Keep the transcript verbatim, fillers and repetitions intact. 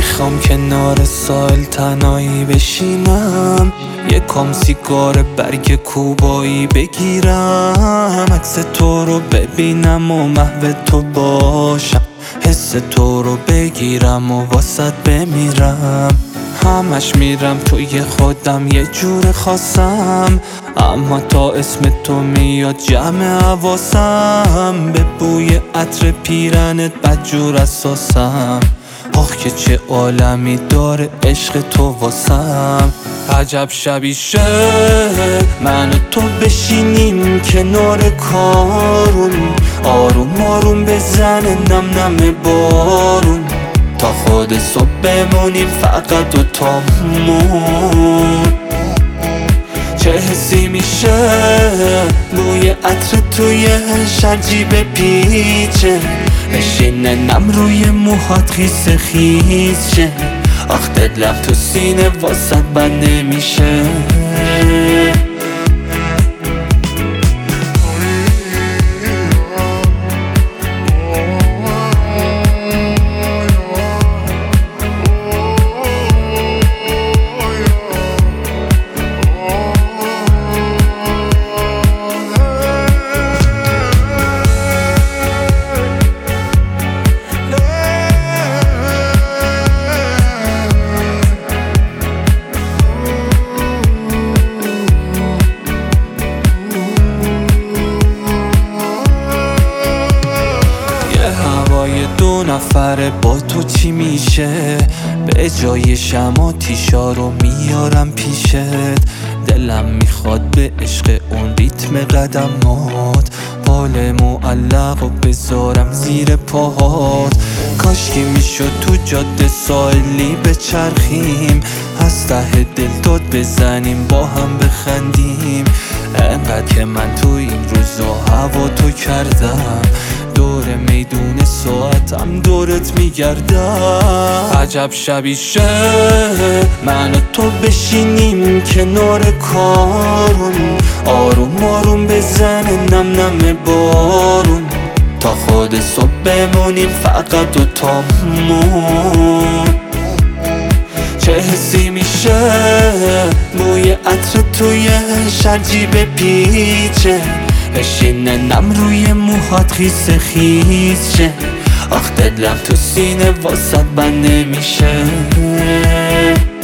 میخوام کنار ساحل تنهایی بشینم، یکم سیگار برگ کوبایی بگیرم، عکس تو رو ببینم و محو تو باشم، حس تو رو بگیرم و واسط بمیرم. همش میرم توی خودم یه جور خاصم، اما تا اسم تو میاد جمع حواسم، به بوی عطر پیرنت بدجور اساسم. آخ که چه عالمی داره عشق تو واسم. عجب شبی شه من و تو بشینیم کنار کارون، آروم آروم بزنه نم نم بارون، تا خود صبح بمونیم فقط دوتامون. چه حسی میشه بوی عطر توی شرجی بپیچه، نشینه نم روی موهات خیس خیس شه، آخ دلم تو سینه واسط بند نمیشه. دو نفره با تو چی میشه؟ به جای شما تیشا رو میارم پیشت، دلم میخواد به عشق اون ریتم قدمات، بال معلق و بذارم زیر پاهات. کاشکی میشد تو جاده ساحلی بچرخیم، از ته دل داد بزنیم با هم بخندیم، انقدر که من تو این روزا هوا تو کردم، دور میدون ساعتم دورت میگردم. عجب شبی شه من و تو بشینیم کنار کارون، آروم آروم بزنه نم نم بارون، تا خود صبح بمونیم فقط دوتامون. چه حسی میشه بوی عطر توی شرجی بپیچه، بشینه نم روی موهات خیس خیس شه، آخ دلم تو سینه واسط بند نمیشه.